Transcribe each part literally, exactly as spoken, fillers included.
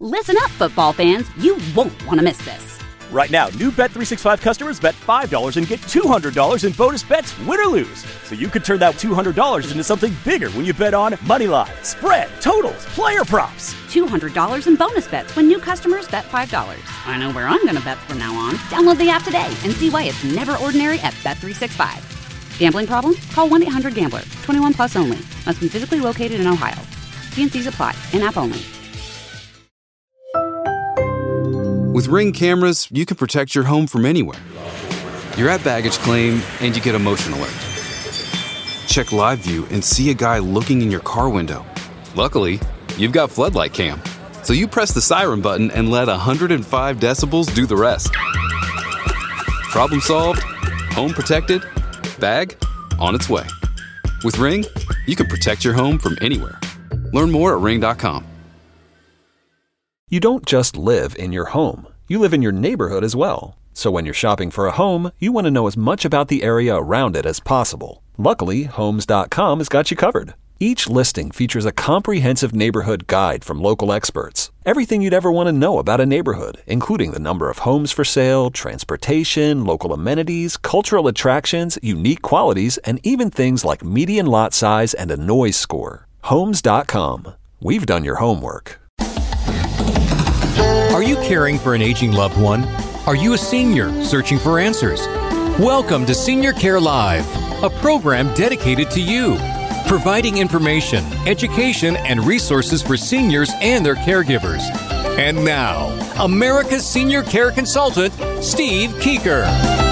Listen up, football fans. You won't want to miss this. Right now, new Bet three sixty-five customers bet five dollars and get two hundred dollars in bonus bets, win or lose. So you could turn that two hundred dollars into something bigger when you bet on money line, spread, totals, player props. two hundred dollars in bonus bets when new customers bet five dollars. I know where I'm going to bet from now on. Download the app today and see why it's never ordinary at Bet three sixty-five. Gambling problem? Call one eight hundred gambler. twenty-one plus only. Must be physically located in Ohio. T and C's apply. In-app only. With Ring cameras, you can protect your home from anywhere. You're at baggage claim, and you get a motion alert. Check live view and see a guy looking in your car window. Luckily, you've got Floodlight Cam, so you press the siren button and let one hundred five decibels do the rest. Problem solved, home protected, bag on its way. With Ring, you can protect your home from anywhere. Learn more at ring dot com. You don't just live in your home. You live in your neighborhood as well. So when you're shopping for a home, you want to know as much about the area around it as possible. Luckily, homes dot com has got you covered. Each listing features a comprehensive neighborhood guide from local experts. Everything you'd ever want to know about a neighborhood, including the number of homes for sale, transportation, local amenities, cultural attractions, unique qualities, and even things like median lot size and a noise score. homes dot com. We've done your homework. Are you caring for an aging loved one? Are you a senior searching for answers? Welcome to Senior Care Live, a program dedicated to you, providing information, education, and resources for seniors and their caregivers. And now, America's senior care consultant, Steve Keeker.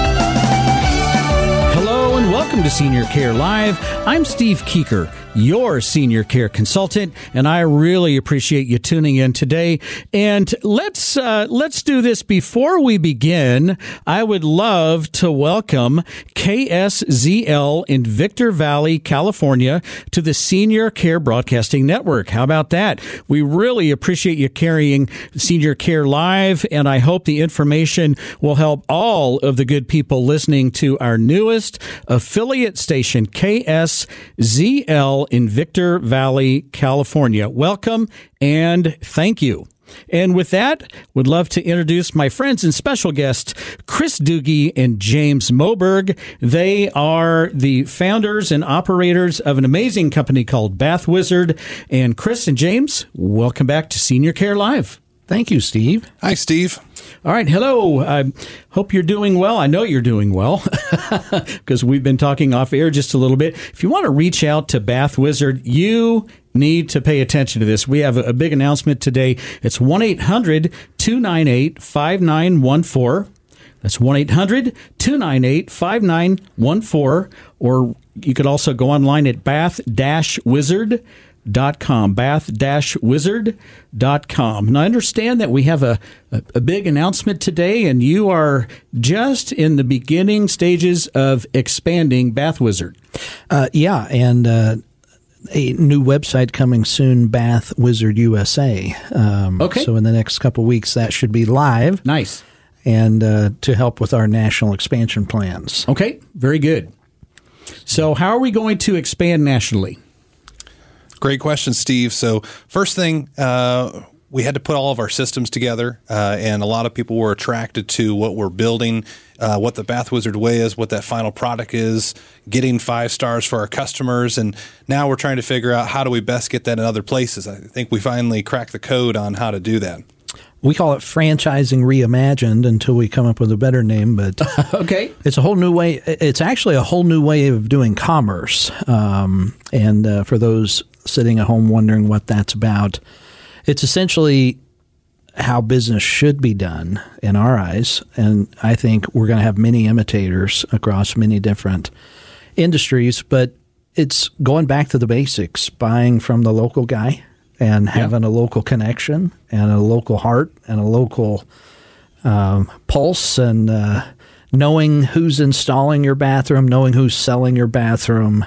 Hello and welcome to Senior Care Live. I'm Steve Keeker, your senior care consultant, and I really appreciate you tuning in today. And let's uh, let's do this. Before we begin, I would love to welcome K S Z L in Victor Valley, California, to the Senior Care Broadcasting Network. How about that? We really appreciate you carrying Senior Care Live, and I hope the information will help all of the good people listening to our newest affiliate station, K S Z L in Victor Valley, California. Welcome and thank you. And with that, would love to introduce my friends and special guests, Chris Doogie and James Moberg. They are the founders and operators of an amazing company called Bath Wizard. And Chris and James, welcome back to Senior Care Live. Thank you, Steve. Hi, Steve. All right. Hello. I hope you're doing well. I know you're doing well because we've been talking off air just a little bit. If you want to reach out to Bath Wizard, you need to pay attention to this. We have a big announcement today. It's one eight hundred two nine eight five nine one four. That's one eight hundred two nine eight five nine one four. Or you could also go online at bath dash wizard dot com, bath dash wizard dot com. And I understand that we have a, a, a big announcement today, and you are just in the beginning stages of expanding Bath Wizard. Uh, yeah, and uh, a new website coming soon, Bath Wizard U S A. Um, okay. So in the next couple of weeks, that should be live. Nice. And uh, to help with our national expansion plans. Okay, very good. So how are we going to expand nationally? Great question, Steve. So first thing, uh, we had to put all of our systems together, uh, and a lot of people were attracted to what we're building, uh, what the Bath Wizard way is, what that final product is, getting five stars for our customers, and now we're trying to figure out how do we best get that in other places. I think we finally cracked the code on how to do that. We call it franchising reimagined until we come up with a better name, but okay, it's a whole new way. It's actually a whole new way of doing commerce. Um, and uh, for those sitting at home wondering what that's about, it's essentially how business should be done in our eyes. And I think we're going to have many imitators across many different industries, but it's going back to the basics, buying from the local guy and having yeah. a local connection and a local heart and a local um, pulse and uh, knowing who's installing your bathroom, knowing who's selling your bathroom,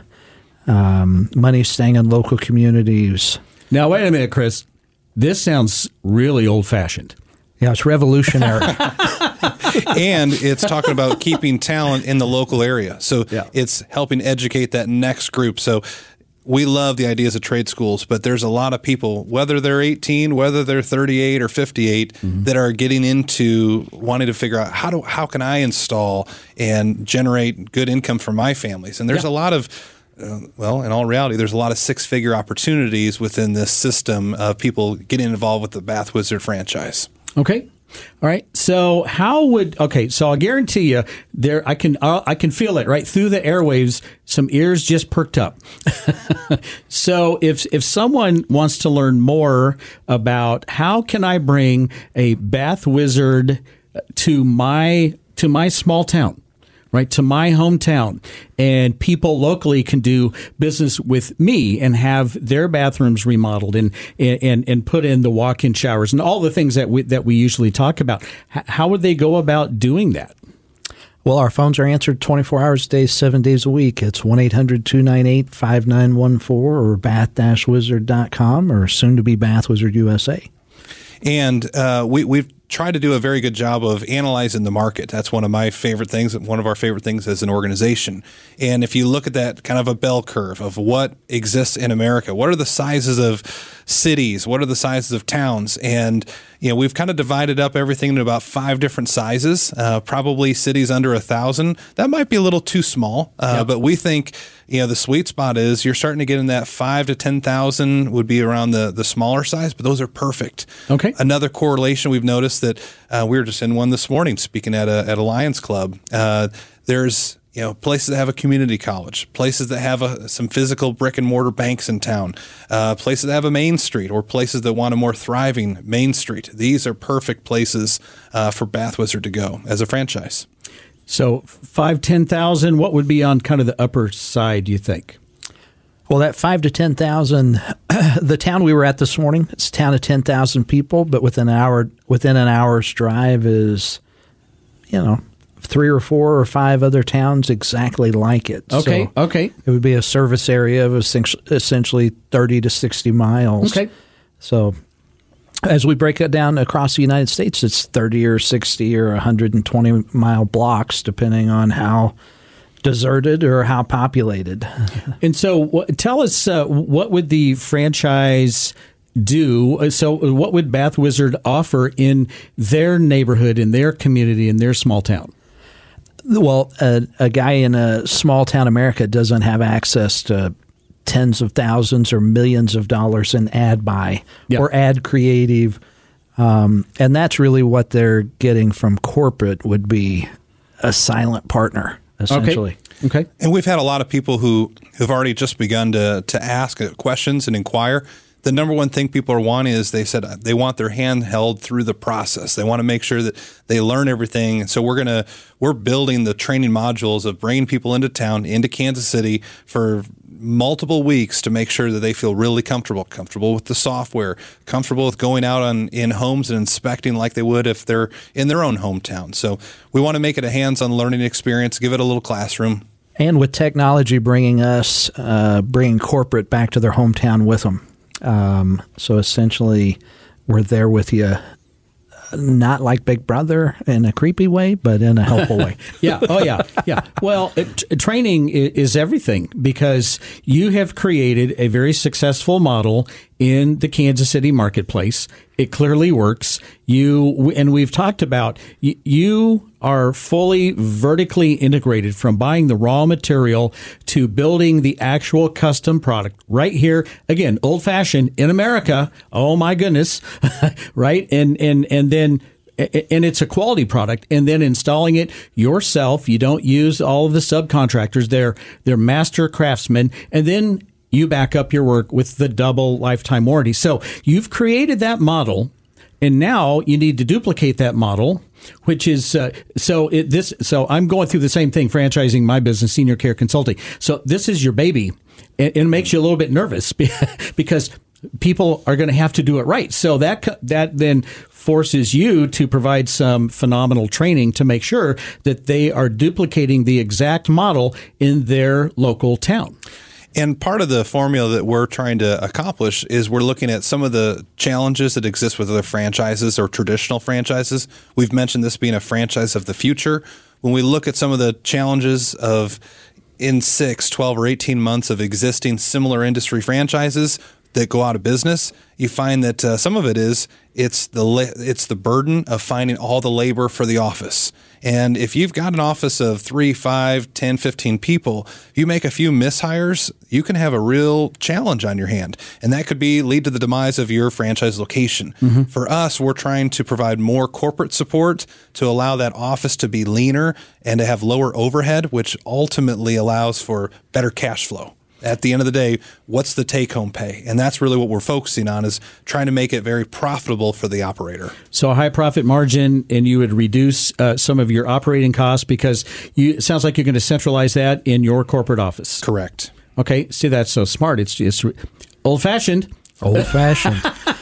um, money staying in local communities. Now, wait a minute, Chris. This sounds really old-fashioned. Yeah, it's revolutionary. And it's talking about keeping talent in the local area. So yeah. it's helping educate that next group. So we love the ideas of trade schools, but there's a lot of people, whether they're eighteen, whether they're thirty-eight or fifty-eight, mm-hmm. that are getting into wanting to figure out how do how can I install and generate good income for my families. And there's yeah. a lot of Uh, well, in all reality, there's a lot of six-figure opportunities within this system of people getting involved with the Bath Wizard franchise. Okay. All right. So how would, okay, so I'll guarantee you there, I can, I'll, I can feel it right through the airwaves. Some ears just perked up. So if, if someone wants to learn more about how can I bring a Bath Wizard to my, to my small town, right, to my hometown, and people locally can do business with me and have their bathrooms remodeled and and and put in the walk-in showers and all the things that we that we usually talk about. H- how would they go about doing that? Well, our phones are answered twenty-four hours a day, seven days a week. It's one eight hundred two nine eight five nine one four or bath dash wizard dot com or soon to be Bath Wizard U S A. And uh, we, we've tried to do a very good job of analyzing the market. That's one of my favorite things, one of our favorite things as an organization. And if you look at that kind of a bell curve of what exists in America, what are the sizes of cities? What are the sizes of towns? And, you know, we've kind of divided up everything into about five different sizes, uh, probably cities under a thousand. That might be a little too small, uh, yep. but we think, you know, the sweet spot is you're starting to get in that five to ten thousand would be around the, the smaller size, but those are perfect. Okay. Another correlation we've noticed that uh, we were just in one this morning speaking at a at a Lions Club. Uh, there's you know places that have a community college, places that have a, some physical brick and mortar banks in town, uh, places that have a main street, or places that want a more thriving main street. These are perfect places uh, for Bath Wizard to go as a franchise. So five, ten thousand. What would be on kind of the upper side, do you think? Well, that five to ten thousand, the town we were at this morning, it's a town of ten thousand people, but within an hour, within an hour's drive is, you know, three or four or five other towns exactly like it. Okay, so okay. It would be a service area of essentially thirty to sixty miles. Okay. So as we break it down across the United States, it's thirty or sixty or one hundred twenty mile blocks, depending on how deserted or how populated. And so w- tell us, uh, what would the franchise do? So what would Bath Wizard offer in their neighborhood, in their community, in their small town? Well, a, a guy in a small town America doesn't have access to tens of thousands or millions of dollars in ad buy yep. or ad creative. Um, and that's really what they're getting from corporate would be a silent partner, essentially. Okay. okay. And we've had a lot of people who have already just begun to, to ask questions and inquire. The number one thing people are wanting is they said they want their hand held through the process. They want to make sure that they learn everything. And so we're going to, we're building the training modules of bringing people into town, into Kansas City for multiple weeks to make sure that they feel really comfortable, comfortable with the software, comfortable with going out on in homes and inspecting like they would if they're in their own hometown. So we want to make it a hands-on learning experience, give it a little classroom. And with technology bringing us, uh, bringing corporate back to their hometown with them. Um, so essentially, we're there with you, not like Big Brother in a creepy way, but in a helpful way. yeah. Oh, yeah. Yeah. Well, it, training is everything because you have created a very successful model in the Kansas City marketplace. It clearly works. You and we've talked about you, you are fully vertically integrated from buying the raw material to building the actual custom product right here. Again, old fashioned in America. Oh my goodness. Right. And, and, and then, and it's a quality product, and then installing it yourself. You don't use all of the subcontractors. They're, they're master craftsmen. And then you back up your work with the double lifetime warranty. So you've created that model, and now you need to duplicate that model, which is uh, so it, this. So I'm going through the same thing, franchising my business, Senior Care Consulting. So this is your baby, and, and it makes you a little bit nervous because people are going to have to do it right. So that that then forces you to provide some phenomenal training to make sure that they are duplicating the exact model in their local town. And part of the formula that we're trying to accomplish is we're looking at some of the challenges that exist with other franchises or traditional franchises. We've mentioned this being a franchise of the future. When we look at some of the challenges of in six, twelve, or eighteen months of existing similar industry franchises that go out of business, you find that uh, some of it is it's the la- it's the burden of finding all the labor for the office. And if you've got an office of three, five, ten, fifteen people, you make a few mishires, you can have a real challenge on your hand. And that could be lead to the demise of your franchise location. Mm-hmm. For us, we're trying to provide more corporate support to allow that office to be leaner and to have lower overhead, which ultimately allows for better cash flow. At the end of the day, what's the take-home pay? And that's really what we're focusing on, is trying to make it very profitable for the operator. So a high profit margin, and you would reduce uh, some of your operating costs because you, it sounds like you're going to centralize that in your corporate office. Correct. Okay. See, that's so smart. It's just old-fashioned. Old-fashioned.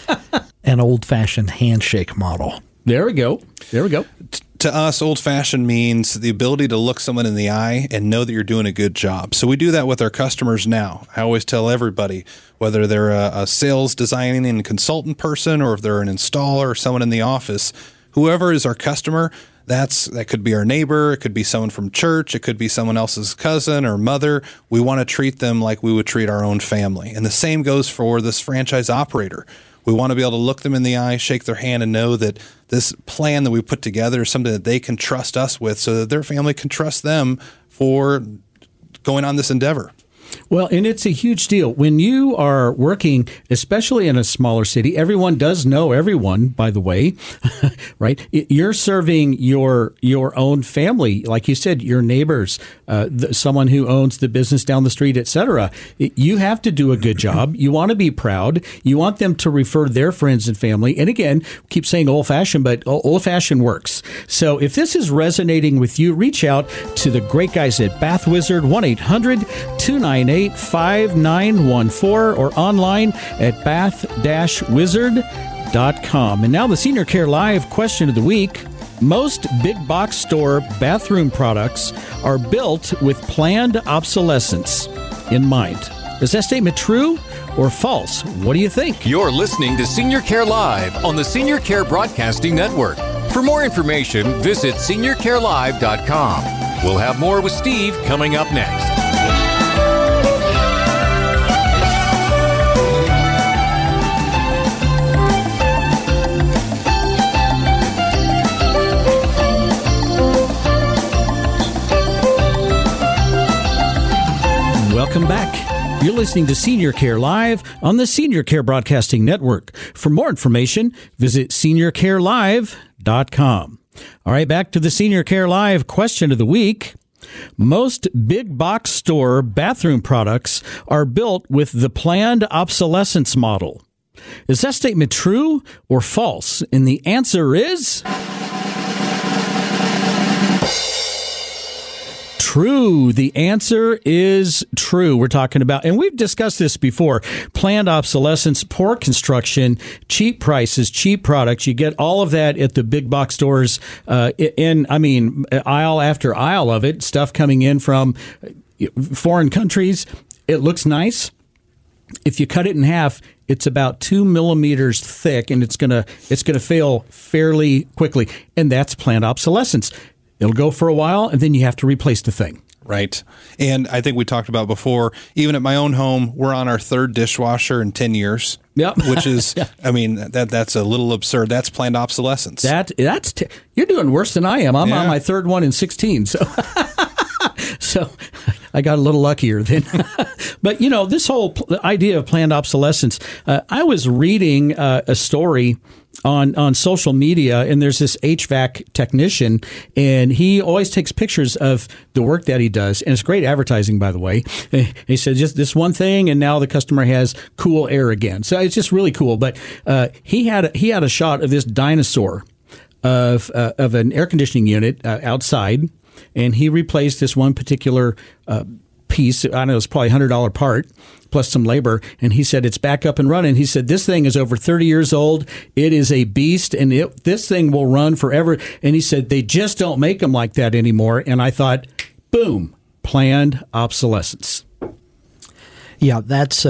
An old-fashioned handshake model. There we go. There we go. To us, old-fashioned means the ability to look someone in the eye and know that you're doing a good job. So we do that with our customers now. I always tell everybody, whether they're a, a sales, designing, and consultant person, or if they're an installer or someone in the office, whoever is our customer, that's that could be our neighbor, it could be someone from church, it could be someone else's cousin or mother. We want to treat them like we would treat our own family. And the same goes for this franchise operator. We want to be able to look them in the eye, shake their hand, and know that this plan that we put together is something that they can trust us with, so that their family can trust them for going on this endeavor. Well, and it's a huge deal. When you are working, especially in a smaller city, everyone does know everyone, by the way, right? You're serving your your own family, like you said, your neighbors, uh, the, someone who owns the business down the street, et cetera. You have to do a good job. You want to be proud. You want them to refer their friends and family. And again, keep saying old-fashioned, but old-fashioned works. So if this is resonating with you, reach out to the great guys at Bath Wizard, one eight hundred two nine eight five nine one four, or online at bath dash wizard dot com. And now the Senior Care Live question of the week. Most big box store bathroom products are built with planned obsolescence in mind. Is that statement true or false? What do you think? You're listening to Senior Care Live on the Senior Care Broadcasting Network. For more information, visit senior care live dot com. We'll have more with Steve coming up next. Welcome back. You're listening to Senior Care Live on the Senior Care Broadcasting Network. For more information, visit senior care live dot com. All right, back to the Senior Care Live question of the week. Most big box store bathroom products are built with the planned obsolescence model. Is that statement true or false? And the answer is true. The answer is true. We're talking about, and we've discussed this before, planned obsolescence, poor construction, cheap prices, cheap products. You get all of that at the big box stores, uh, in, I mean, aisle after aisle of it, stuff coming in from foreign countries. It looks nice. If you cut it in half, it's about two millimeters thick, and it's gonna it's gonna fail fairly quickly, and that's planned obsolescence. It'll go for a while, and then you have to replace the thing. Right. And I think we talked about before, even at my own home, we're on our third dishwasher in ten years. Yep. Which is, yeah. I mean, that that's a little absurd. That's planned obsolescence. That that's t- You're doing worse than I am. I'm yeah. on my third one in sixteen. So, so I got a little luckier then. But, you know, this whole pl- idea of planned obsolescence, uh, I was reading uh, a story on on social media, and there's this H V A C technician, and he always takes pictures of the work that he does, and it's great advertising, by the way. He said just this one thing, and now the customer has cool air again. So it's just really cool. But uh, he had a, he had a shot of this dinosaur of uh, of an air conditioning unit uh, outside, and he replaced this one particular uh, piece. I don't know, it's probably a hundred dollar part plus some labor. And he said, it's back up and running. He said, this thing is over thirty years old. It is a beast, and it, this thing will run forever. And he said, they just don't make them like that anymore. And I thought, boom, planned obsolescence. Yeah, that's a,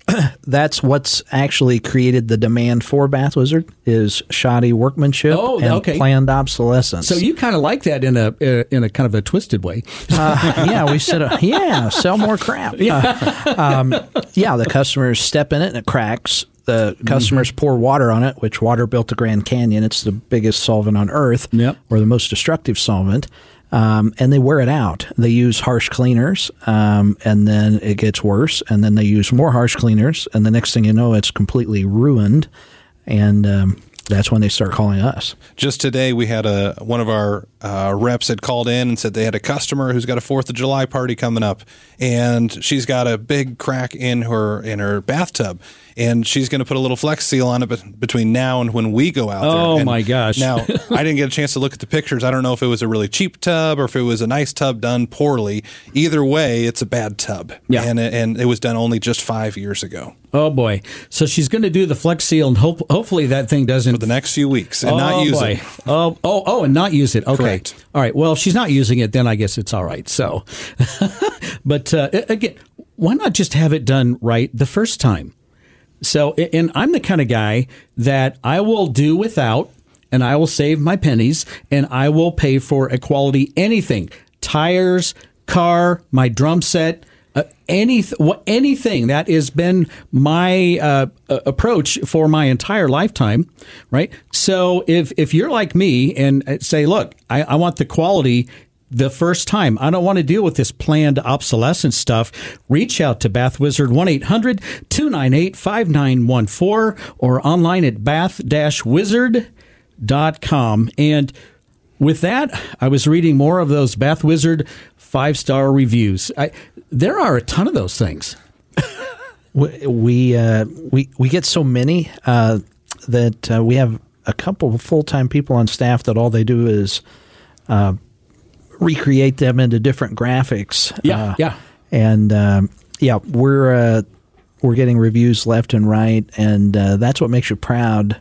that's what's actually created the demand for Bath Wizard is shoddy workmanship Oh, and okay. planned obsolescence. So you kind of like that in a uh, in a kind of a twisted way. Uh, yeah, we said, uh, yeah, sell more crap. Uh, um, yeah, the customers step in it and it cracks. The customers mm-hmm. pour water on it, which water built the Grand Canyon. It's the biggest solvent on Earth, yep. or the most destructive solvent. Um, and they wear it out. They use harsh cleaners, um, and then it gets worse. And then they use more harsh cleaners, and the next thing you know, it's completely ruined. And um, that's when they start calling us. Just today, we had a one of our uh, reps had called in and said they had a customer who's got a Fourth of July party coming up, and she's got a big crack in her in her bathtub, and she's going to put a little Flex Seal on it be- between now and when we go out there. Oh and my gosh! Now I didn't get a chance to look at the pictures. I don't know if it was a really cheap tub or if it was a nice tub done poorly. Either way, it's a bad tub. Yeah, and it, and it was done only just five years ago. Oh boy! So she's going to do the Flex Seal, and hope, hopefully that thing doesn't for the next few weeks and oh, not use boy. it. Oh, oh, oh, and not use it. Okay, Correct. All right. Well, if she's not using it, then I guess it's all right. So, but uh, again, why not just have it done right the first time? So, and I'm the kind of guy that I will do without, and I will save my pennies, and I will pay for a quality anything, tires, car, my drum set. Uh, any, what, anything that has been my uh, approach for my entire lifetime, right? So if if you're like me and say, look, I, I want the quality the first time, I don't want to deal with this planned obsolescence stuff, reach out to Bath Wizard, one eight hundred two nine eight five nine one four, or online at bath dash wizard dot com. And with that, I was reading more of those Bath Wizard five-star reviews. I, there are a ton of those things. we we, uh, we we get so many uh, that uh, we have a couple of full-time people on staff that all they do is uh, recreate them into different graphics. Yeah, uh, yeah. And, um, yeah, we're uh, we're getting reviews left and right, and uh, that's what makes you proud.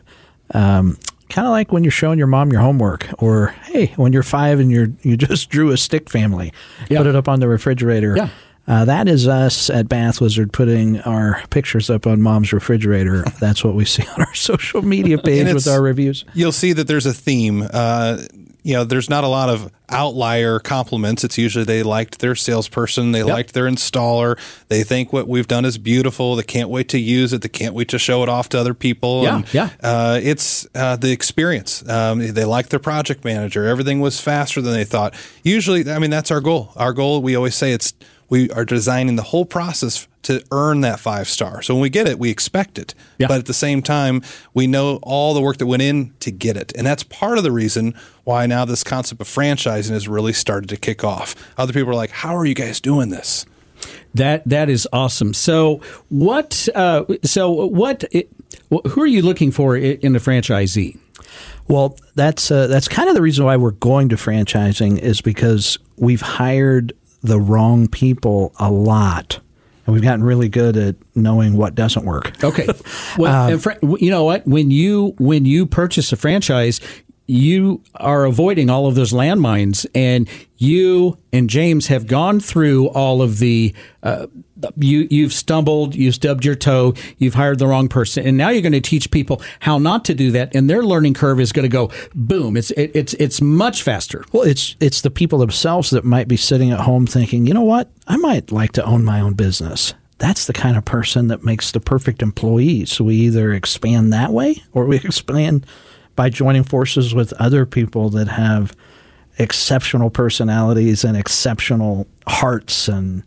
Um Kind of like when you're showing your mom your homework, or hey, when you're five and you're you just drew a stick family, yeah. put it up on the refrigerator. Yeah. Uh, that is us at Bath Wizard putting our pictures up on mom's refrigerator. That's what we see on our social media page with our reviews. You'll see that there's a theme. Uh, you know, there's not a lot of outlier compliments. It's usually they liked their salesperson, they yep. liked their installer, they think what we've done is beautiful, they can't wait to use it, they can't wait to show it off to other people. Yeah, and, yeah. Uh, it's uh, the experience. Um, they like their project manager. Everything was faster than they thought. Usually, I mean, that's our goal. Our goal, we always say it's we are designing the whole process to earn that five star. So when we get it, we expect it. Yeah. But at the same time, we know all the work that went in to get it. And that's part of the reason why now this concept of franchising has really started to kick off. Other people are like, how are you guys doing this? That that is awesome. So what? Uh, so what? It, who are you looking for in a franchisee? Well, that's uh, that's kind of the reason why we're going to franchising, is because we've hired the wrong people a lot. And we've gotten really good at knowing what doesn't work. Okay. Well, um, and fr- you know what? When you when you purchase a franchise, you are avoiding all of those landmines, and you and James have gone through all of the. Uh, you you've stumbled, you've stubbed your toe, you've hired the wrong person, and now you're going to teach people how not to do that, and their learning curve is going to go boom. It's it, it's it's much faster. Well, it's it's the people themselves that might be sitting at home thinking, you know what, I might like to own my own business. That's the kind of person that makes the perfect employee. So we either expand that way, or we expand by joining forces with other people that have exceptional personalities and exceptional hearts and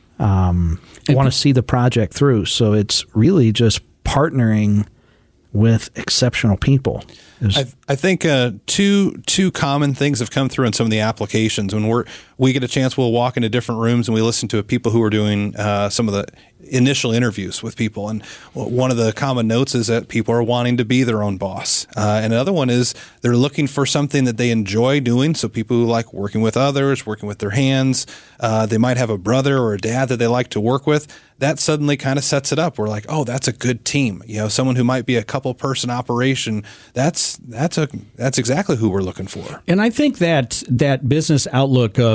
um, want to see the project through. So it's really just partnering with exceptional people. I, I think uh, two two common things have come through in some of the applications. When we're we get a chance, we'll walk into different rooms and we listen to people who are doing uh, some of the initial interviews with people. And one of the common notes is that people are wanting to be their own boss. Uh, and another one is they're looking for something that they enjoy doing. So people who like working with others, working with their hands, uh, they might have a brother or a dad that they like to work with. That suddenly kind of sets it up. We're like, oh, that's a good team. You know, someone who might be a couple person operation. That's that's a that's exactly who we're looking for. And I think that that business outlook of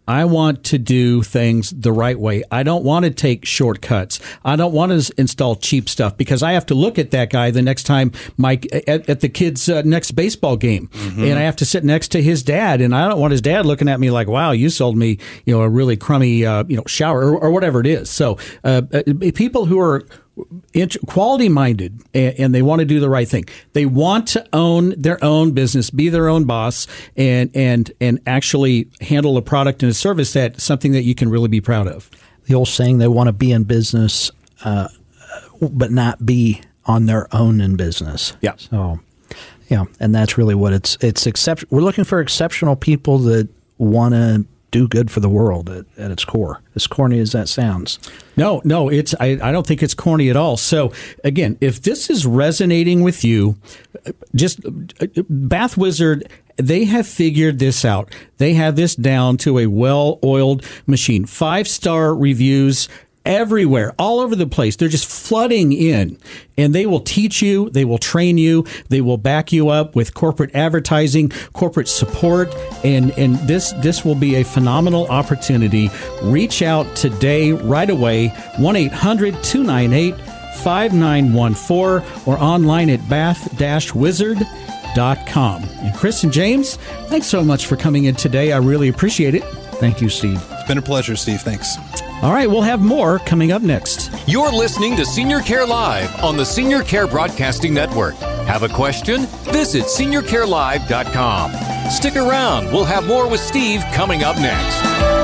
I want to do things the right way. I don't want to take shortcuts. I don't want to install cheap stuff because I have to look at that guy the next time Mike at, at the kid's uh, next baseball game, mm-hmm. and I have to sit next to his dad, and I don't want his dad looking at me like, "Wow, you sold me, you know, a really crummy, uh, you know, shower or, or whatever it is." So, uh, people who are quality minded and they want to do the right thing. They want to own their own business, be their own boss, and and and actually handle a product and a service that's something that you can really be proud of. The old saying, they want to be in business, uh, but not be on their own in business. Yeah. So, yeah, and that's really what it's it's except we're looking for exceptional people that want to do good for the world at, at its core. As corny as that sounds. No, no, it's I, I don't think it's corny at all. So again, if this is resonating with you, just Bath Wizard, they have figured this out. They have this down to a well-oiled machine. Five-star reviews everywhere, all over the place. They're just flooding in, and they will teach you, they will train you, they will back you up with corporate advertising, corporate support, and and this this will be a phenomenal opportunity. Reach out today, right away, one eight hundred two nine eight five nine one four or online at bath dash wizard dot com. And Chris and James, thanks so much for coming in today. I really appreciate it. Thank you, Steve. It's been a pleasure, Steve. Thanks. All right, we'll have more coming up next. You're listening to Senior Care Live on the Senior Care Broadcasting Network. Have a question? Visit senior care live dot com. Stick around. We'll have more with Steve coming up next.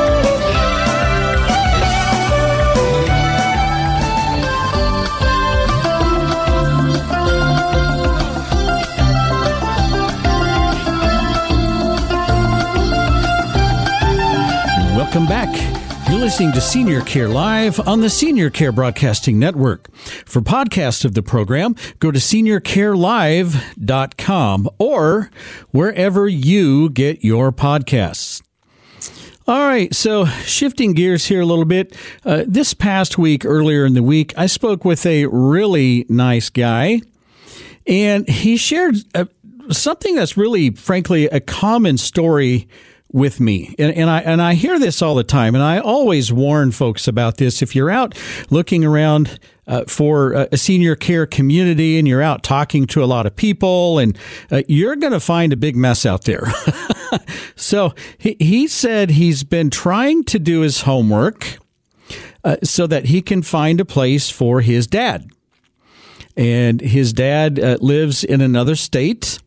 Welcome back. You're listening to Senior Care Live on the Senior Care Broadcasting Network. For podcasts of the program, go to senior care live dot com or wherever you get your podcasts. All right, so shifting gears here a little bit. Uh, this past week, earlier in the week, I spoke with a really nice guy, and he shared uh, something that's really, frankly, a common story with me. And, and I and I hear this all the time, and I always warn folks about this. If you're out looking around uh, for a senior care community and you're out talking to a lot of people, and uh, you're going to find a big mess out there. So he, he said he's been trying to do his homework uh, so that he can find a place for his dad. And his dad uh, lives in another state.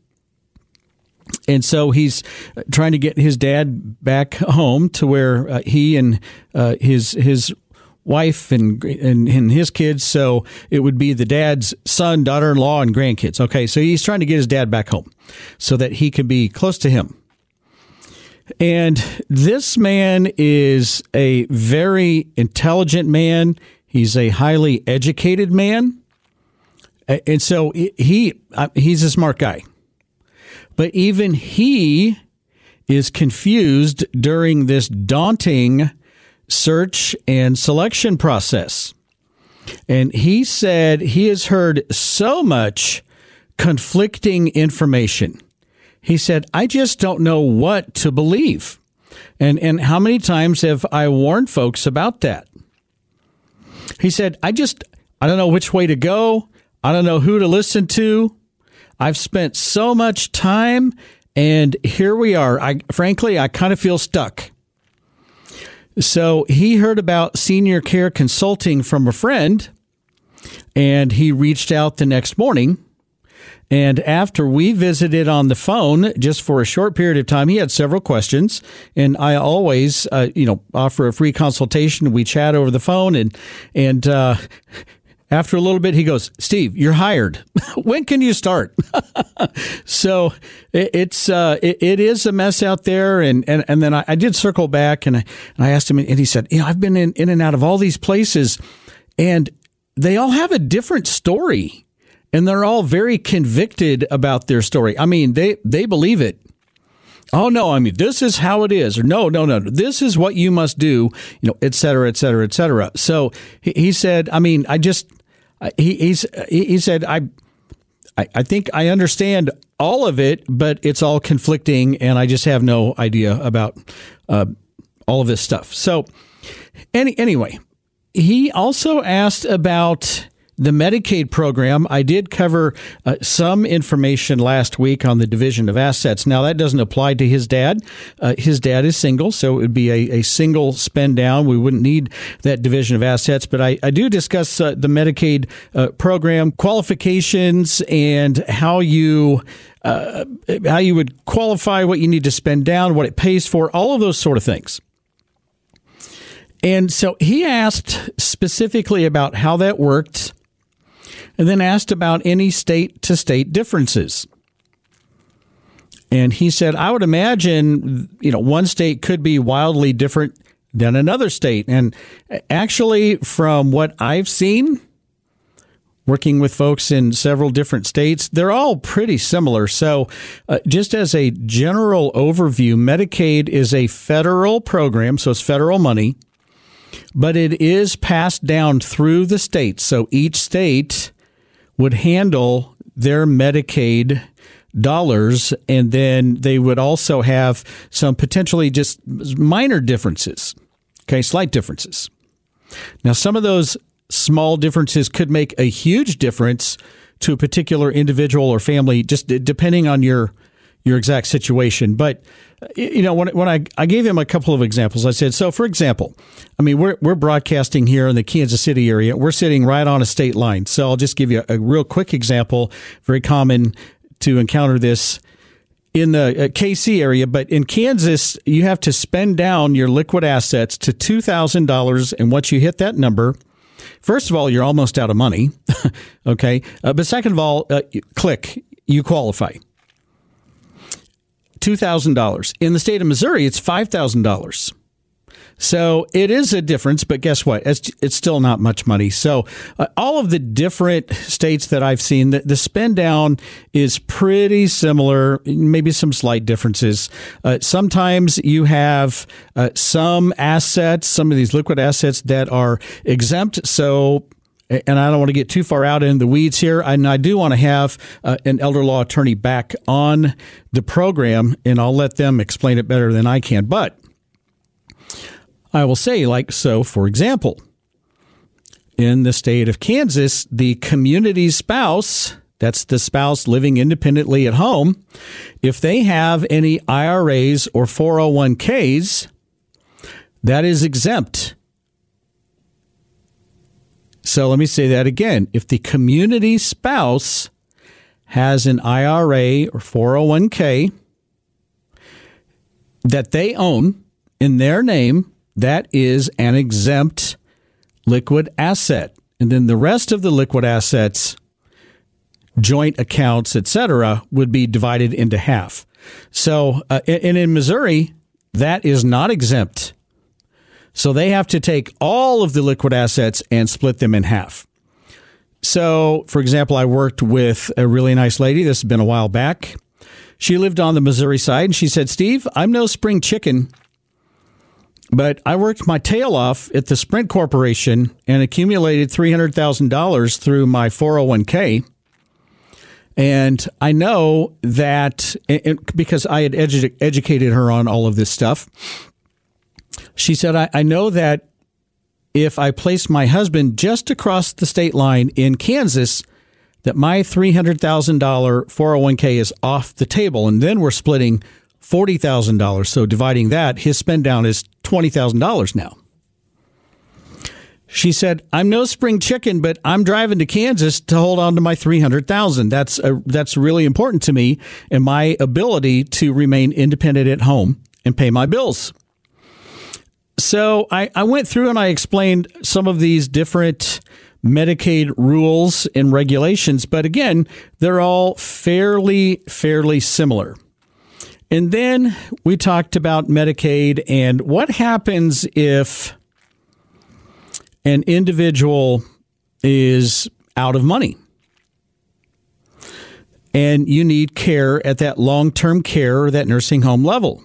And so he's trying to get his dad back home to where uh, he and uh, his his wife and, and and his kids. So it would be the dad's son, daughter-in-law, and grandkids. Okay, so he's trying to get his dad back home so that he can be close to him. And this man is a very intelligent man. He's a highly educated man, and so he he's a smart guy. But even he is confused during this daunting search and selection process. And he said he has heard so much conflicting information. He said, I just don't know what to believe. And, and how many times have I warned folks about that? He said, I just, I don't know which way to go. I don't know who to listen to. I've spent so much time, and here we are. I frankly, I kind of feel stuck. So he heard about senior care consulting from a friend, and he reached out the next morning. And after we visited on the phone just for a short period of time, he had several questions. And I always, uh, you know, offer a free consultation. We chat over the phone, and and. Uh, After a little bit, he goes, Steve, you're hired. When can you start? So it, it's uh, it, it is a mess out there. And, and, and then I, I did circle back and I, and I asked him, and he said, you know, I've been in, in and out of all these places, and they all have a different story. And they're all very convicted about their story. I mean, they, they believe it. Oh, no, I mean, this is how it is. Or no, no, no, this is what you must do, you know, et cetera, et cetera, et cetera. So he, he said, I mean, I just, he he's, he said, I, I I think I understand all of it, but it's all conflicting, and I just have no idea about uh, all of this stuff. So any, anyway, he also asked about the Medicaid program. I did cover uh, some information last week on the division of assets. Now, that doesn't apply to his dad. Uh, his dad is single, so it would be a, a single spend down. We wouldn't need that division of assets. But I, I do discuss uh, the Medicaid uh, program, qualifications, and how you uh, how you would qualify, what you need to spend down, what it pays for, all of those sort of things. And so he asked specifically about how that worked, and then asked about any state-to-state differences. And he said, I would imagine, you know, one state could be wildly different than another state. And actually, from what I've seen, working with folks in several different states, they're all pretty similar. So uh, just as a general overview, Medicaid is a federal program, so it's federal money, but it is passed down through the states. So each state would handle their Medicaid dollars, and then they would also have some potentially just minor differences, okay, slight differences. Now, some of those small differences could make a huge difference to a particular individual or family, just depending on your your exact situation. But, you know, when when I, I gave him a couple of examples, I said, so for example, I mean, we're we're broadcasting here in the Kansas City area. We're sitting right on a state line. So I'll just give you a, a real quick example, very common to encounter this in the uh, K C area. But in Kansas, you have to spend down your liquid assets to two thousand dollars. And once you hit that number, first of all, you're almost out of money. Okay. Uh, but second of all, uh, click, you qualify. two thousand dollars. In the state of Missouri, it's five thousand dollars. So it is a difference, but guess what? It's, it's still not much money. So uh, all of the different states that I've seen, the, the spend down is pretty similar, maybe some slight differences. Uh, sometimes you have uh, some assets, some of these liquid assets that are exempt. So and I don't want to get too far out in the weeds here. And I do want to have uh, an elder law attorney back on the program, and I'll let them explain it better than I can. But I will say, like, so, for example, in the state of Kansas, the community spouse, that's the spouse living independently at home, if they have any I R As or four oh one k's, that is exempt. So let me say that again. If the community spouse has an I R A or four oh one k that they own in their name, that is an exempt liquid asset. And then the rest of the liquid assets, joint accounts, et cetera, would be divided into half. So, uh, and in Missouri, that is not exempt. So they have to take all of the liquid assets and split them in half. So, for example, I worked with a really nice lady. This has been a while back. She lived on the Missouri side, and she said, Steve, I'm no spring chicken, but I worked my tail off at the Sprint Corporation and accumulated three hundred thousand dollars through my four oh one k. And I know that, because I had edu- educated her on all of this stuff, she said, I, I know that if I place my husband just across the state line in Kansas, that my three hundred thousand dollars four oh one k is off the table. And then we're splitting forty thousand dollars. So dividing that, his spend down is twenty thousand dollars now. She said, I'm no spring chicken, but I'm driving to Kansas to hold on to my three hundred thousand dollars. That's a, that's really important to me and my ability to remain independent at home and pay my bills. So I, I went through and I explained some of these different Medicaid rules and regulations, but again, they're all fairly, fairly similar. And then we talked about Medicaid and what happens if an individual is out of money and you need care at that long-term care or that nursing home level.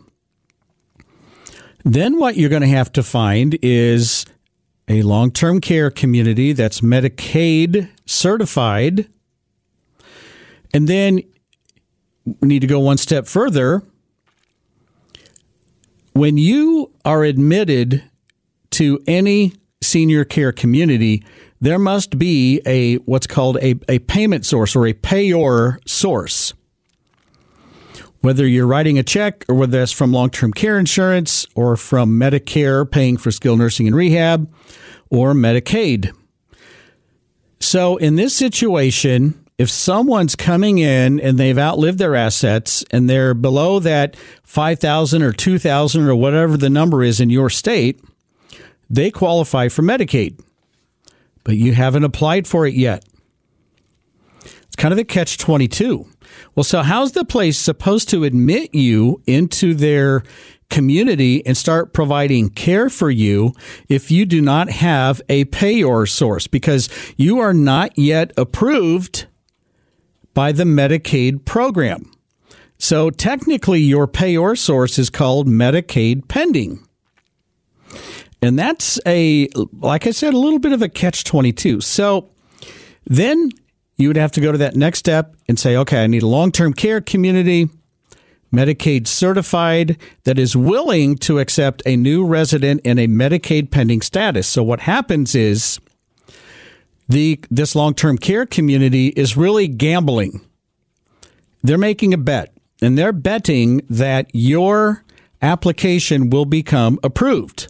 Then what you're going to have to find is a long-term care community that's Medicaid certified. And then we need to go one step further. When you are admitted to any senior care community, there must be a what's called a, a payment source or a payor source. Whether you're writing a check or whether that's from long-term care insurance or from Medicare paying for skilled nursing and rehab or Medicaid. So in this situation, if someone's coming in and they've outlived their assets and they're below that five thousand dollars or two thousand dollars or whatever the number is in your state, they qualify for Medicaid, but you haven't applied for it yet. It's kind of a catch twenty-two. Well, so how's the place supposed to admit you into their community and start providing care for you if you do not have a payor source? Because you are not yet approved by the Medicaid program. So technically your payor source is called Medicaid pending. And that's a, like I said, a little bit of a catch twenty-two. So then you would have to go to that next step and say, okay, I need a long-term care community, Medicaid certified, that is willing to accept a new resident in a Medicaid pending status. So what happens is the this long-term care community is really gambling. They're making a bet, and they're betting that your application will become approved.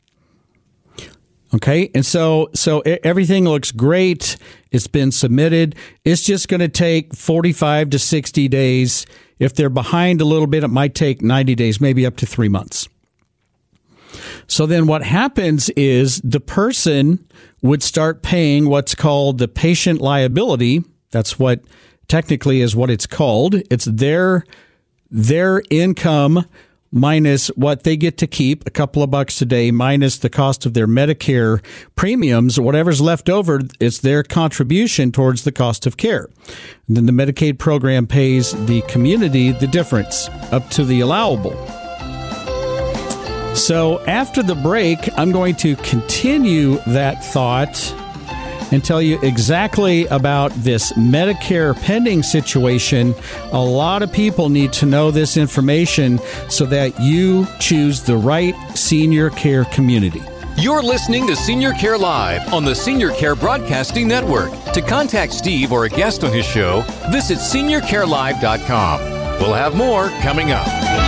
Okay, and so so everything looks great. It's been submitted. It's just going to take forty-five to sixty days. If they're behind a little bit, it might take ninety days, maybe up to three months. So then what happens is the person would start paying what's called the patient liability. That's what technically is what it's called. It's their their income minus what they get to keep, a couple of bucks a day, minus the cost of their Medicare premiums. Whatever's left over, it's their contribution towards the cost of care. And then the Medicaid program pays the community the difference up to the allowable. So after the break, I'm going to continue that thought and tell you exactly about this Medicare pending situation. A lot of people need to know this information so that you choose the right senior care community. You're listening to Senior Care Live on the Senior Care Broadcasting Network. To contact Steve or a guest on his show, visit senior care live dot com. We'll have more coming up.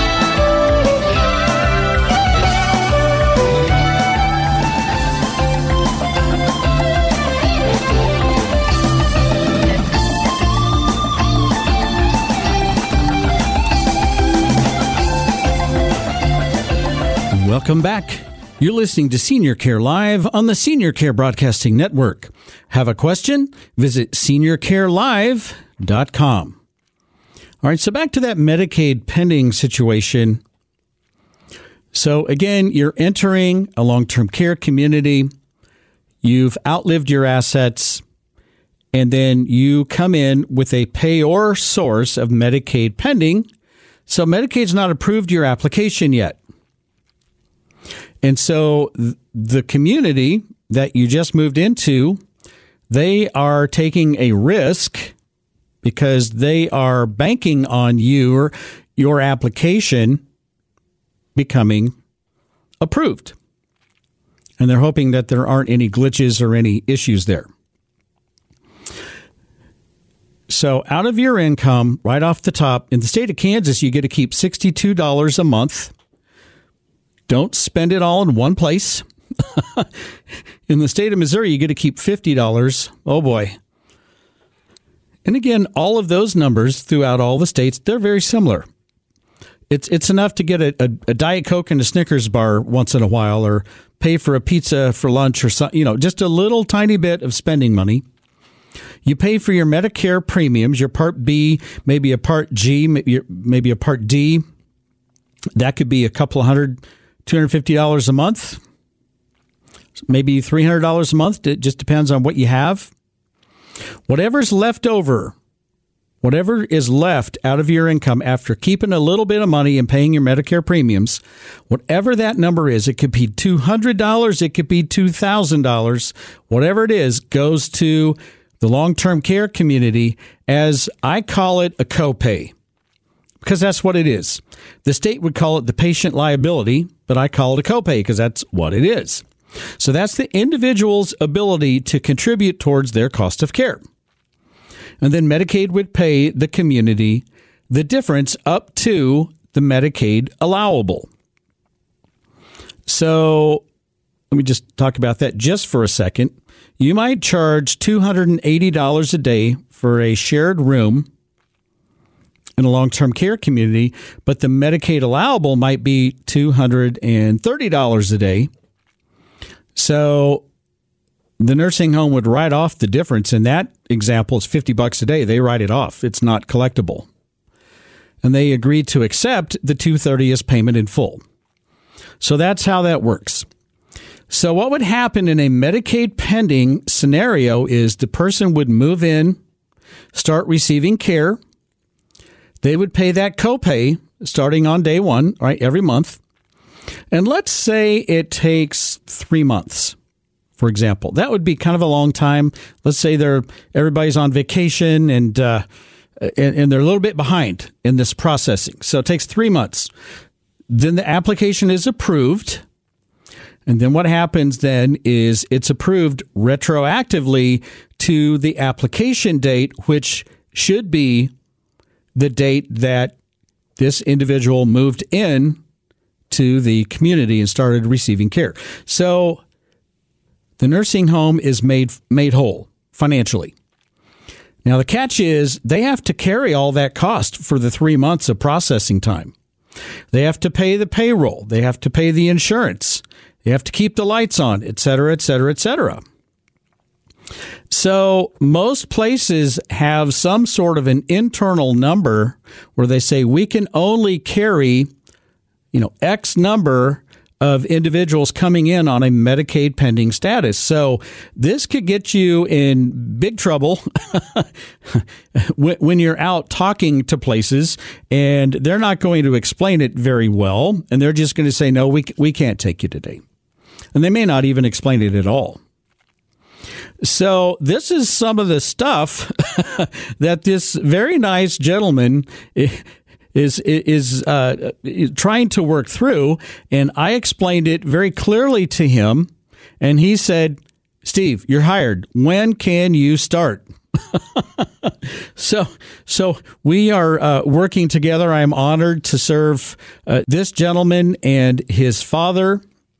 Welcome back. You're listening to Senior Care Live on the Senior Care Broadcasting Network. Have a question? Visit senior care live dot com. All right, so back to that Medicaid pending situation. So again, you're entering a long-term care community. You've outlived your assets, and then you come in with a payor source of Medicaid pending. So Medicaid's not approved your application yet. And so the community that you just moved into, they are taking a risk because they are banking on your, your application becoming approved. And they're hoping that there aren't any glitches or any issues there. So out of your income, right off the top, in the state of Kansas, you get to keep sixty-two dollars a month. Don't spend it all in one place. In the state of Missouri, you get to keep fifty dollars. Oh, boy. And again, all of those numbers throughout all the states, they're very similar. It's it's enough to get a, a, a Diet Coke and a Snickers bar once in a while, or pay for a pizza for lunch, or something, you know, just a little tiny bit of spending money. You pay for your Medicare premiums, your Part B, maybe a Part G, maybe a Part D. That could be a couple of hundred two hundred fifty dollars a month, maybe three hundred dollars a month. It just depends on what you have. Whatever's left over, whatever is left out of your income after keeping a little bit of money and paying your Medicare premiums, whatever that number is, it could be two hundred dollars, it could be two thousand dollars, whatever it is, goes to the long-term care community as, I call it, a copay. because that's what it is. The state would call it the patient liability, but I call it a copay because that's what it is. So that's the individual's ability to contribute towards their cost of care. And then Medicaid would pay the community the difference up to the Medicaid allowable. So let me just talk about that just for a second. You might charge two hundred eighty dollars a day for a shared room in a long-term care community, but the Medicaid allowable might be two hundred thirty dollars a day. So the nursing home would write off the difference. In that example, it's fifty bucks a day. They write it off. It's not collectible. And they agreed to accept the two hundred thirty dollars as payment in full. So that's how that works. So what would happen in a Medicaid pending scenario is the person would move in, start receiving care. They would pay that copay starting on day one, right, every month. And let's say it takes three months, for example. That would be kind of a long time. Let's say they're everybody's on vacation and, uh, and and they're a little bit behind in this processing. So it takes three months. Then the application is approved. And then what happens then is it's approved retroactively to the application date, which should be the date that this individual moved in to the community and started receiving care. So the nursing home is made made whole financially. Now, the catch is they have to carry all that cost for the three months of processing time. They have to pay the payroll. They have to pay the insurance. They have to keep the lights on, et cetera, et cetera, et cetera. So most places have some sort of an internal number where they say we can only carry, you know, X number of individuals coming in on a Medicaid pending status. So this could get you in big trouble when you're out talking to places and they're not going to explain it very well. And they're just going to say, no, we we can't take you today. And they may not even explain it at all. So this is some of the stuff that this very nice gentleman is is uh, trying to work through, and I explained it very clearly to him, and he said, "Steve, you're hired. When can you start?" so, so we are uh, working together. I am honored to serve uh, this gentleman and his father.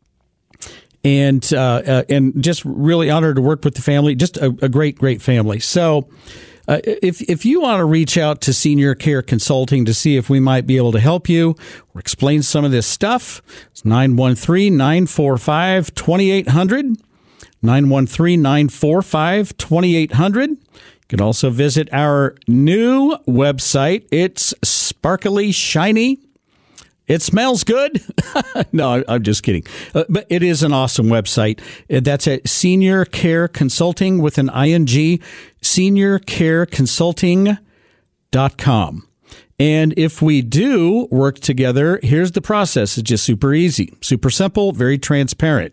And uh, uh, and just really honored to work with the family. Just a, a great, great family. So uh, if if you want to reach out to Senior Care Consulting to see if we might be able to help you or explain some of this stuff, it's nine one three, nine four five, two eight zero zero, nine one three, nine four five, two eight zero zero. You can also visit our new website. It's sparkly, shiny. It smells good. No, I'm just kidding. Uh, but it is an awesome website. That's at Senior Care Consulting with an I N G, senior care consulting dot com. And if we do work together, here's the process. It's just super easy, super simple, very transparent.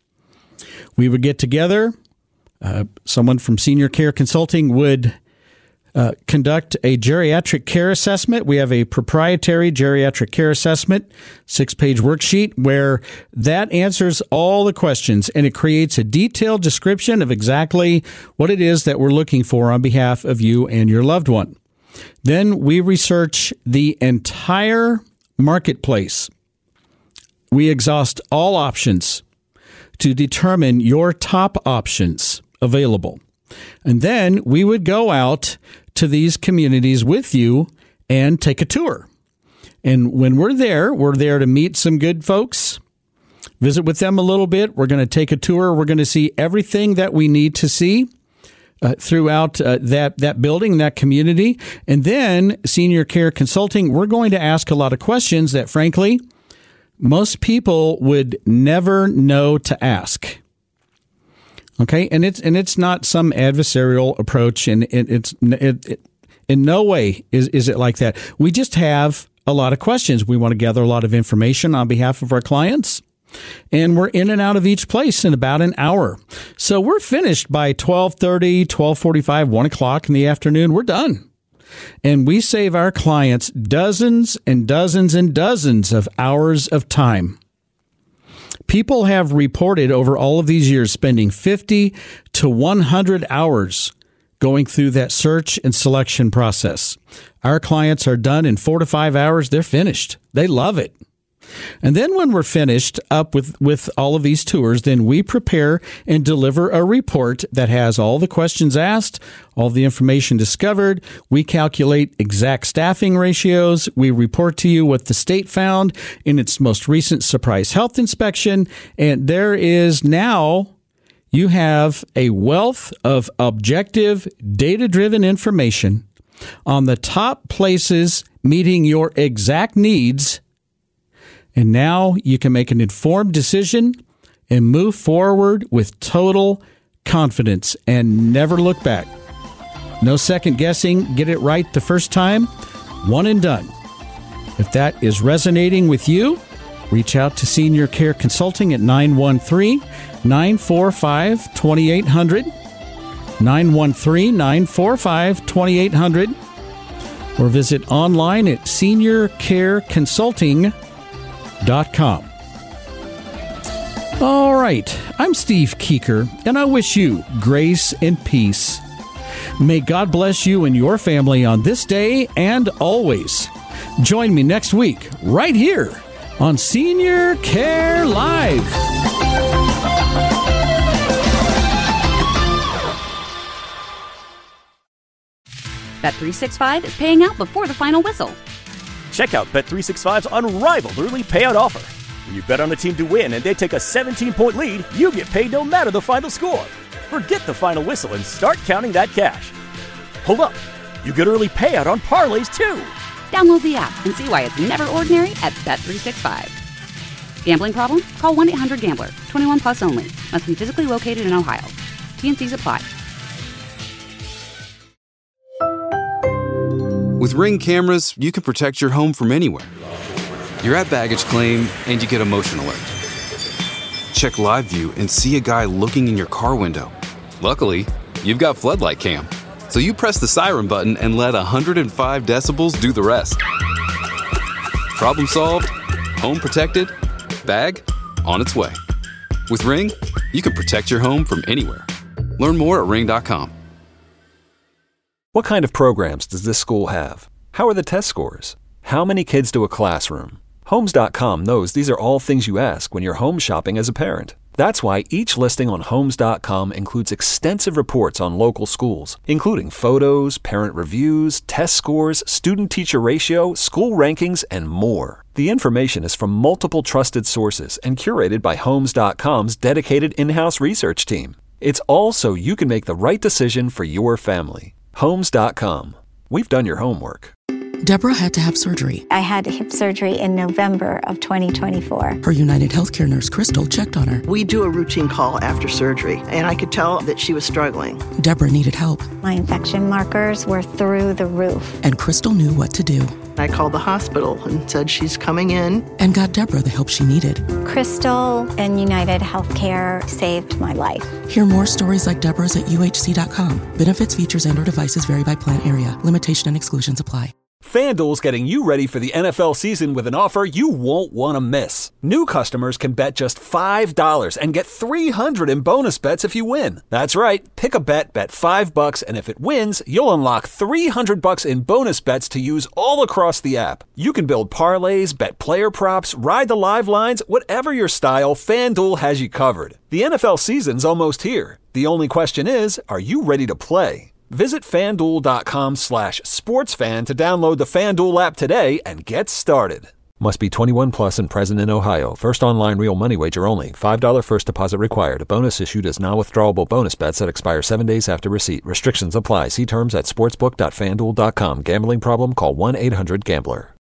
We would get together. Uh, someone from Senior Care Consulting would Uh, conduct a geriatric care assessment. We have a proprietary geriatric care assessment, six-page worksheet, where that answers all the questions, and it creates a detailed description of exactly what it is that we're looking for on behalf of you and your loved one. Then we research the entire marketplace. We exhaust all options to determine your top options available. And then we would go out to these communities with you and take a tour. And when we're there, we're there to meet some good folks, visit with them a little bit. We're going to take a tour. We're going to see everything that we need to see uh, throughout uh, that, that building, that community. And then Senior Care Consulting, we're going to ask a lot of questions that, frankly, most people would never know to ask. Okay, and it's and it's not some adversarial approach, and it, it's it, it, in no way is is it like that. We just have a lot of questions. We want to gather a lot of information on behalf of our clients, and we're in and out of each place in about an hour. So we're finished by twelve thirty, twelve forty-five, one o'clock in the afternoon. We're done. And we save our clients dozens and dozens and dozens of hours of time. People have reported over all of these years spending fifty to one hundred hours going through that search and selection process. Our clients are done in four to five hours. They're finished. They love it. And then when we're finished up with, with all of these tours, then we prepare and deliver a report that has all the questions asked, all the information discovered. We calculate exact staffing ratios. We report to you what the state found in its most recent surprise health inspection. And there is now, you have a wealth of objective, data-driven information on the top places meeting your exact needs. And now you can make an informed decision and move forward with total confidence and never look back. No second guessing. Get it right the first time. One and done. If that is resonating with you, reach out to Senior Care Consulting at nine one three, nine four five, two eight zero zero, nine one three, nine four five, two eight zero zero, or visit online at senior care consulting dot com. Dot com. All right, I'm Steve Keeker, and I wish you grace and peace. May God bless you and your family on this day and always. Join me next week, right here on Senior Care Live. Bet three sixty-five is paying out before the final whistle. Check out Bet three sixty-five's unrivaled early payout offer. When you bet on a team to win and they take a seventeen-point lead, you get paid no matter the final score. Forget the final whistle and start counting that cash. Hold up. You get early payout on parlays, too. Download the app and see why it's never ordinary at Bet three sixty-five. Gambling problem? Call one eight hundred gambler. twenty-one plus only. Must be physically located in Ohio. T and Cs apply. With Ring cameras, you can protect your home from anywhere. You're at baggage claim and you get a motion alert. Check live view and see a guy looking in your car window. Luckily, you've got Floodlight Cam. So you press the siren button and let one hundred five decibels do the rest. Problem solved, home protected, bag on its way. With Ring, you can protect your home from anywhere. Learn more at ring dot com. What kind of programs does this school have? How are the test scores? How many kids do a classroom? Homes dot com knows these are all things you ask when you're home shopping as a parent. That's why each listing on Homes dot com includes extensive reports on local schools, including photos, parent reviews, test scores, student-teacher ratio, school rankings, and more. The information is from multiple trusted sources and curated by Homes dot com's dedicated in-house research team. It's all so you can make the right decision for your family. Homes dot com. We've done your homework. Deborah had to have surgery. I had hip surgery in November of twenty twenty-four. Her United Healthcare nurse, Crystal, checked on her. We do a routine call after surgery, and I could tell that she was struggling. Deborah needed help. My infection markers were through the roof. And Crystal knew what to do. I called the hospital and said she's coming in. And got Deborah the help she needed. Crystal and United Healthcare saved my life. Hear more stories like Deborah's at U H C dot com. Benefits, features, and or devices vary by plan area. Limitation and exclusions apply. FanDuel's getting you ready for the N F L season with an offer you won't want to miss. New customers can bet just five dollars and get three hundred dollars in bonus bets if you win. That's right. Pick a bet, bet five bucks, and if it wins, you'll unlock three hundred bucks in bonus bets to use all across the app. You can build parlays, bet player props, ride the live lines, whatever your style, FanDuel has you covered. The N F L season's almost here. The only question is, are you ready to play? Visit FanDuel.com slash sportsfan to download the FanDuel app today and get started. Must be twenty-one plus and present in Ohio. First online real money wager only. five dollars first deposit required. A bonus issued as non-withdrawable bonus bets that expire seven days after receipt. Restrictions apply. See terms at sportsbook dot fan duel dot com. Gambling problem? Call one eight hundred gambler.